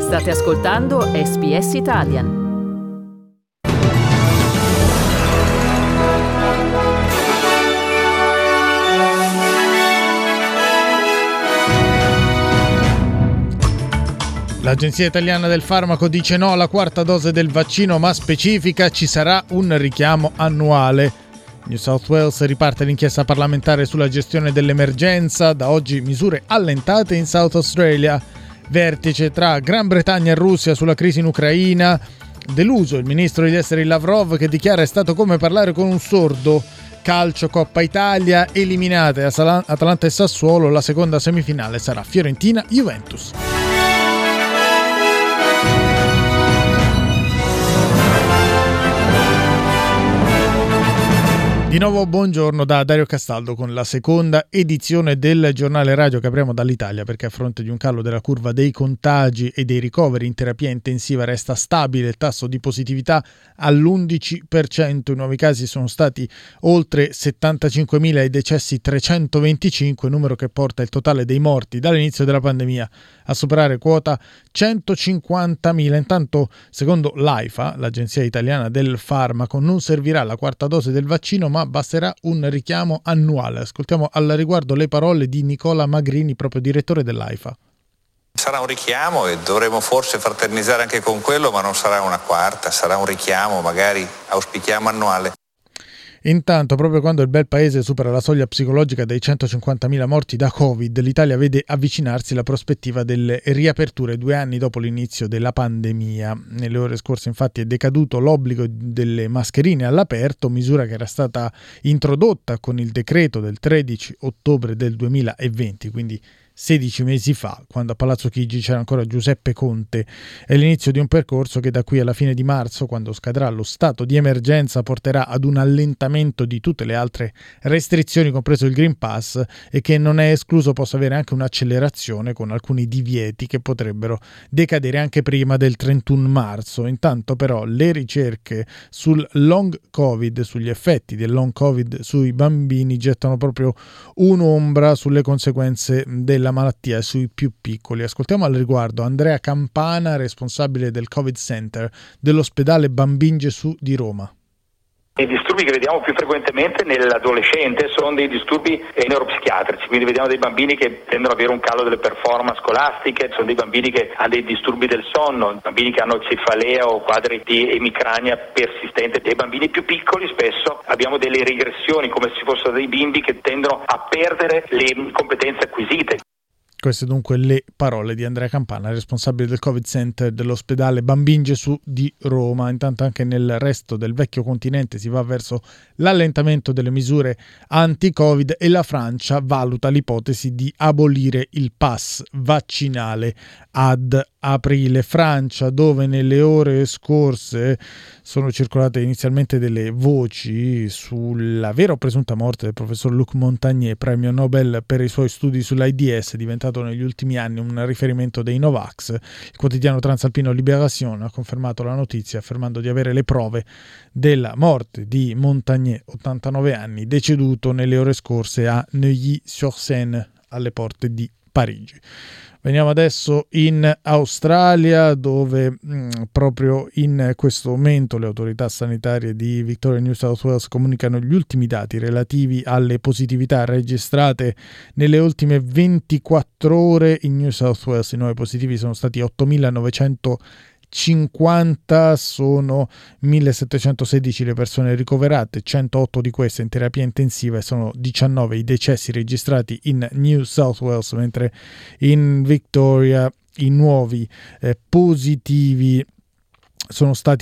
State ascoltando SBS Italian. L'Agenzia Italiana del Farmaco dice no alla quarta dose del vaccino, ma specifica ci sarà un richiamo annuale. New South Wales riparte l'inchiesta parlamentare sulla gestione dell'emergenza, da oggi misure allentate in South Australia. Vertice tra Gran Bretagna e Russia sulla crisi in Ucraina. Deluso il ministro degli esteri Lavrov, che dichiara è stato come parlare con un sordo. Calcio, Coppa Italia, eliminate Atalanta e Sassuolo, la seconda semifinale sarà Fiorentina-Juventus. Di nuovo buongiorno da Dario Castaldo con la seconda edizione del giornale radio che apriamo dall'Italia, perché a fronte di un calo della curva dei contagi e dei ricoveri in terapia intensiva resta stabile il tasso di positività all'11%. I nuovi casi sono stati oltre 75.000 e i decessi 325, numero che porta il totale dei morti dall'inizio della pandemia a superare quota 150.000. Intanto, secondo l'AIFA, l'Agenzia Italiana del Farmaco, non servirà la quarta dose del vaccino, ma basterà un richiamo annuale. Ascoltiamo al riguardo le parole di Nicola Magrini, proprio direttore dell'AIFA. Sarà un richiamo e dovremo forse fraternizzare anche con quello, ma non sarà una quarta, sarà un richiamo, magari auspichiamo annuale. Intanto, proprio quando il bel paese supera la soglia psicologica dei 150.000 morti da Covid, l'Italia vede avvicinarsi la prospettiva delle riaperture 2 anni dopo l'inizio della pandemia. Nelle ore scorse, infatti, è decaduto l'obbligo delle mascherine all'aperto, misura che era stata introdotta con il decreto del 13 ottobre del 2020, quindi 16 mesi fa, quando a Palazzo Chigi c'era ancora Giuseppe Conte. È l'inizio di un percorso che da qui alla fine di marzo, quando scadrà lo stato di emergenza, porterà ad un allentamento di tutte le altre restrizioni, compreso il Green Pass, e che non è escluso possa avere anche un'accelerazione con alcuni divieti che potrebbero decadere anche prima del 31 marzo. Intanto però le ricerche sul long covid, sugli effetti del long covid sui bambini, gettano proprio un'ombra sulle conseguenze della malattia sui più piccoli. Ascoltiamo al riguardo Andrea Campana, responsabile del Covid Center dell'ospedale Bambin Gesù di Roma. I disturbi che vediamo più frequentemente nell'adolescente sono dei disturbi neuropsichiatrici, quindi vediamo dei bambini che tendono ad avere un calo delle performance scolastiche, sono dei bambini che hanno dei disturbi del sonno, bambini che hanno cefalea o quadri di emicrania persistente. Dei bambini più piccoli spesso abbiamo delle regressioni, come se fossero dei bimbi che tendono a perdere le competenze acquisite. Queste dunque le parole di Andrea Campana, responsabile del Covid Center dell'ospedale Bambin Gesù di Roma. Intanto anche nel resto del vecchio continente si va verso l'allentamento delle misure anti-Covid e la Francia valuta l'ipotesi di abolire il pass vaccinale ad aprile. Francia, dove nelle ore scorse sono circolate inizialmente delle voci sulla vera o presunta morte del professor Luc Montagnier, premio Nobel per i suoi studi sull'AIDS, diventato negli ultimi anni un riferimento dei Novax. Il quotidiano transalpino Libération ha confermato la notizia, affermando di avere le prove della morte di Montagnier, 89 anni, deceduto nelle ore scorse a Neuilly-sur-Seine, alle porte di Parigi. Veniamo adesso in Australia, dove proprio in questo momento le autorità sanitarie di Victoria e New South Wales comunicano gli ultimi dati relativi alle positività registrate nelle ultime 24 ore. In New South Wales i nuovi positivi sono stati 8.950, sono 1.716 le persone ricoverate, 108 di queste in terapia intensiva, e sono 19 i decessi registrati in New South Wales, mentre in Victoria i nuovi positivi sono stati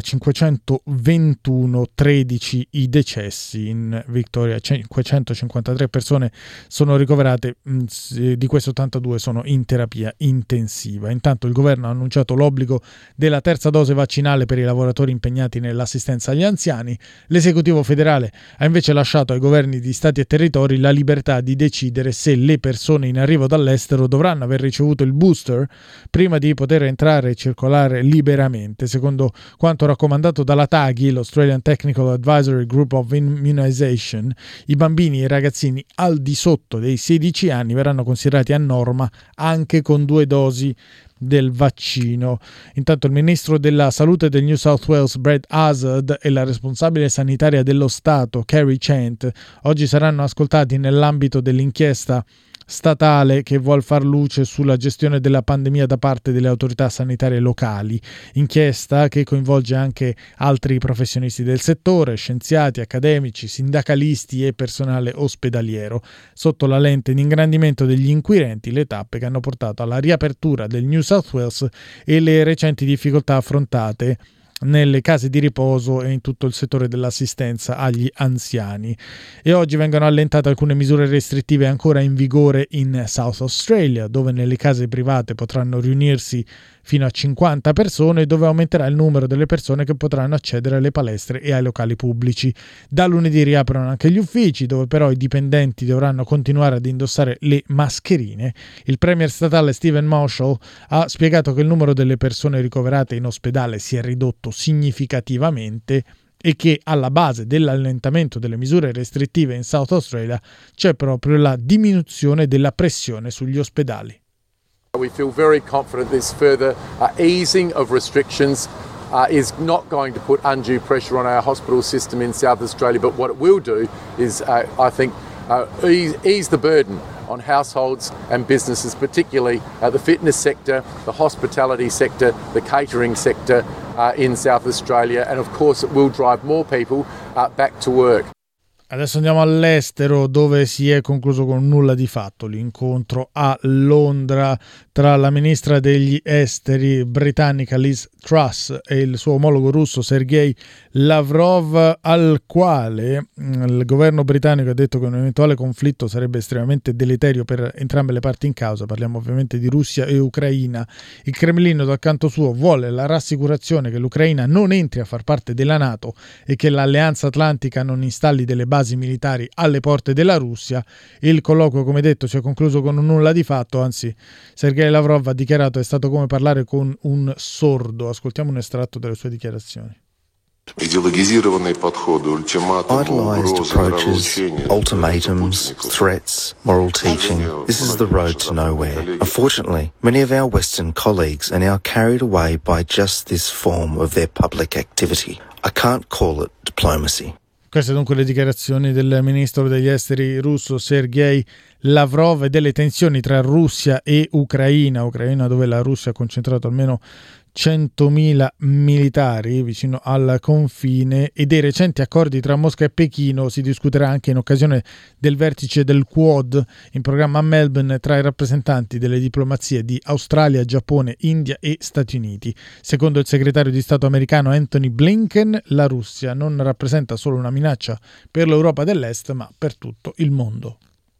8.521, 13 i decessi. In Victoria 553 persone sono ricoverate, di queste 82 sono in terapia intensiva. Intanto il governo ha annunciato l'obbligo della terza dose vaccinale per i lavoratori impegnati nell'assistenza agli anziani. L'esecutivo federale ha invece lasciato ai governi di stati e territori la libertà di decidere se le persone in arrivo dall'estero dovranno aver ricevuto il booster prima di poter entrare e circolare liberamente. secondo quanto raccomandato dalla TAGI, l'Australian Technical Advisory Group of Immunization, i bambini e i ragazzini al di sotto dei 16 anni verranno considerati a norma anche con 2 dosi del vaccino. Intanto il ministro della salute del New South Wales, Brad Hazzard, e la responsabile sanitaria dello Stato, Kerry Chant, oggi saranno ascoltati nell'ambito dell'inchiesta statale che vuol far luce sulla gestione della pandemia da parte delle autorità sanitarie locali, inchiesta che coinvolge anche altri professionisti del settore, scienziati, accademici, sindacalisti e personale ospedaliero, sotto la lente di ingrandimento degli inquirenti, le tappe che hanno portato alla riapertura del New South Wales e le recenti difficoltà affrontate nelle case di riposo e in tutto il settore dell'assistenza agli anziani. E oggi vengono allentate alcune misure restrittive ancora in vigore in South Australia, dove nelle case private potranno riunirsi fino a 50 persone e dove aumenterà il numero delle persone che potranno accedere alle palestre e ai locali pubblici. Da lunedì riaprono anche gli uffici, dove però i dipendenti dovranno continuare ad indossare le mascherine. Il premier statale Stephen Marshall ha spiegato che il numero delle persone ricoverate in ospedale si è ridotto significativamente e che alla base dell'allentamento delle misure restrittive in South Australia c'è proprio la diminuzione della pressione sugli ospedali. We feel very confident this further easing of restrictions is not going to put undue pressure on our hospital system in South Australia, but what it will do is, I think, ease the burden on households and businesses, particularly the fitness sector, the hospitality sector, the catering sector in South Australia, and of course it will drive more people back to work. Adesso andiamo all'estero, dove si è concluso con nulla di fatto l'incontro a Londra tra la ministra degli esteri britannica Liz Truss e il suo omologo russo Sergei Lavrov, al quale il governo britannico ha detto che un eventuale conflitto sarebbe estremamente deleterio per entrambe le parti in causa. Parliamo ovviamente di Russia e Ucraina. Il Cremlino dal canto suo vuole la rassicurazione che l'Ucraina non entri a far parte della NATO e che l'Alleanza Atlantica non installi delle basi militari alle porte della Russia. Il colloquio, come detto, si è concluso con un nulla di fatto, anzi Sergei Lavrov ha dichiarato è stato come parlare con un sordo. Ascoltiamo un estratto delle sue dichiarazioni. Idealized approaches, ultimatums, threats, moral teaching. This is the road to nowhere. Unfortunately, many of our Western colleagues are now carried away by just this form of their public activity. I can't call it diplomacy. Queste dunque le dichiarazioni del ministro degli esteri russo Sergei Lavrov e delle tensioni tra Russia e Ucraina dove la Russia ha concentrato almeno 100.000 militari vicino al confine, e dei recenti accordi tra Mosca e Pechino. Si discuterà anche in occasione del vertice del Quad in programma a Melbourne tra i rappresentanti delle diplomazie di Australia, Giappone, India e Stati Uniti. Secondo il segretario di Stato americano Anthony Blinken, la Russia non rappresenta solo una minaccia per l'Europa dell'Est, ma per tutto il mondo.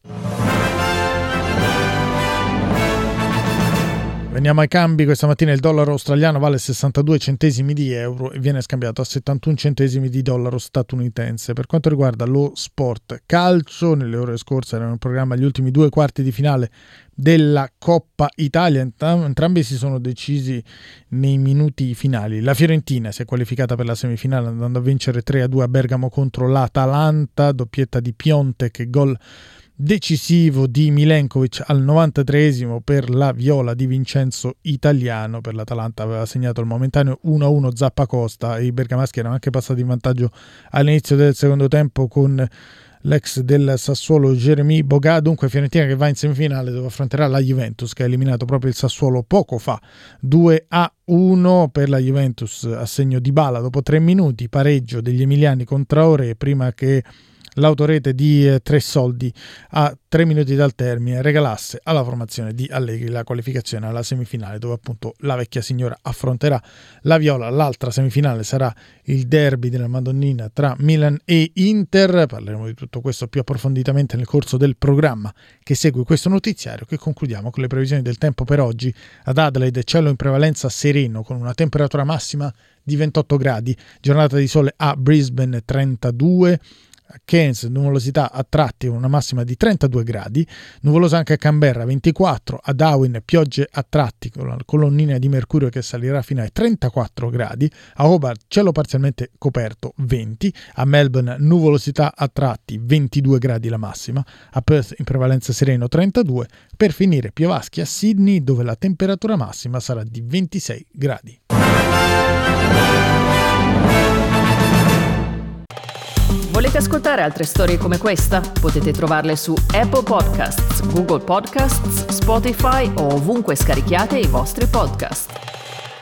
Veniamo ai cambi. Questa mattina il dollaro australiano vale 62 centesimi di euro e viene scambiato a 71 centesimi di dollaro statunitense. Per quanto riguarda lo sport calcio, nelle ore scorse erano in programma gli ultimi 2 quarti di finale della Coppa Italia. Entrambi si sono decisi nei minuti finali. La Fiorentina si è qualificata per la semifinale andando a vincere 3-2 a Bergamo contro l'Atalanta, doppietta di Piontek e gol decisivo di Milenkovic al 93esimo per la viola di Vincenzo Italiano. Per l'Atalanta aveva segnato il momentaneo 1-1 Zappacosta e i bergamaschi erano anche passati in vantaggio all'inizio del secondo tempo con l'ex del Sassuolo Jeremy Boga. Dunque Fiorentina che va in semifinale dove affronterà la Juventus, che ha eliminato proprio il Sassuolo poco fa 2-1 per la Juventus a segno di Dybala dopo 3 minuti, pareggio degli emiliani con Traoré prima che l'autorete di Tresoldi a 3 minuti dal termine regalasse alla formazione di Allegri la qualificazione alla semifinale, dove appunto la vecchia signora affronterà la Viola. L'altra semifinale sarà il derby della Madonnina tra Milan e Inter. Parleremo di tutto questo più approfonditamente nel corso del programma che segue questo notiziario, che concludiamo con le previsioni del tempo per oggi. Ad Adelaide cielo in prevalenza sereno con una temperatura massima di 28 gradi, giornata di sole a Brisbane 32, A Cairns nuvolosità a tratti con una massima di 32 gradi, nuvolosa anche a Canberra 24, a Darwin piogge a tratti con la colonnina di mercurio che salirà fino ai 34 gradi, a Hobart cielo parzialmente coperto 20, a Melbourne nuvolosità a tratti 22 gradi la massima, a Perth in prevalenza sereno 32, per finire piovaschi a Sydney dove la temperatura massima sarà di 26 gradi. Volete ascoltare altre storie come questa? Potete trovarle su Apple Podcasts, Google Podcasts, Spotify o ovunque scarichiate i vostri podcast.